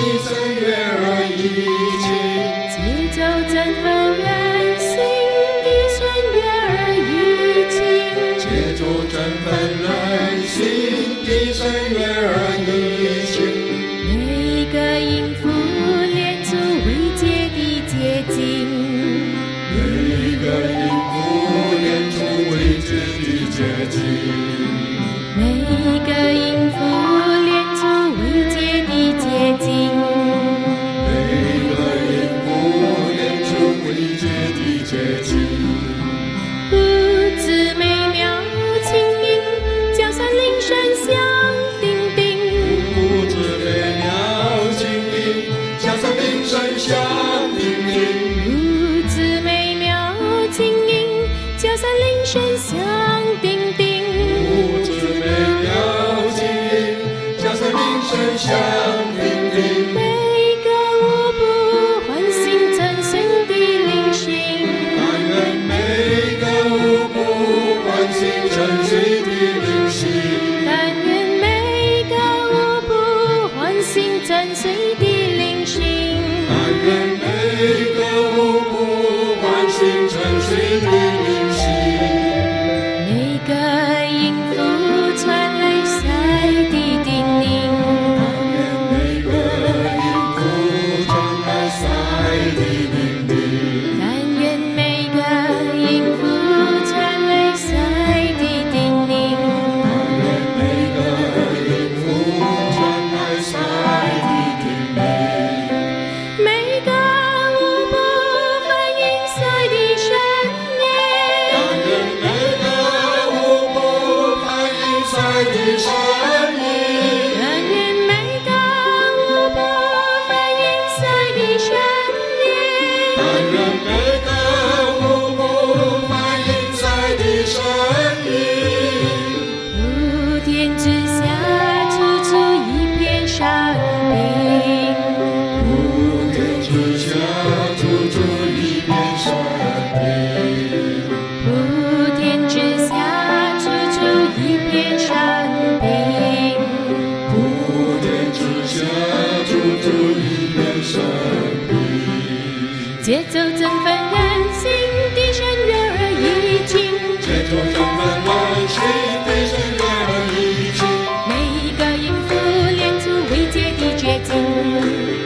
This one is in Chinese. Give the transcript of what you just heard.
声悦耳怡情， 节奏振奋人心的声悦耳怡情， 节奏振奋人心的声悦耳怡情。 每个音符连出未解的结晶， 每个音符连出未解的结晶， 每个音符连出未解的结晶， 每个音符连出未解的结晶。 不知美妙轻音，叫声铃声响叮叮。 不知美妙轻音，叫声铃声响叮叮。 不知美妙轻音，叫声铃声响叮叮。 不知美妙轻音，叫声铃声响叮叮。 每个舞步唤醒真神的灵性， 但愿每个舞步唤醒沉睡的灵性， 但愿每个舞步唤醒真神的灵性， 但愿每个舞步唤醒沉睡的灵性。 每个音符传来爱的叮咛， 每个音符传来爱的叮咛， 但愿每个音符传来爱的叮咛， 每个音符传来爱的叮咛， 每个舞步反映爱的声音， 但愿每个舞步反映爱的声音， 但愿每个舞步反映爱的声音， 但愿每个舞步反映爱的声音。 普天之下处处一片山冰， 普天之下处处一片山冰， 普天之下处处一片山冰， 普天之下处处一片山冰。 节奏振奋人心的声悦耳怡情， 节奏振奋人心的声悦耳怡情， 每一个音符连出未解的结晶，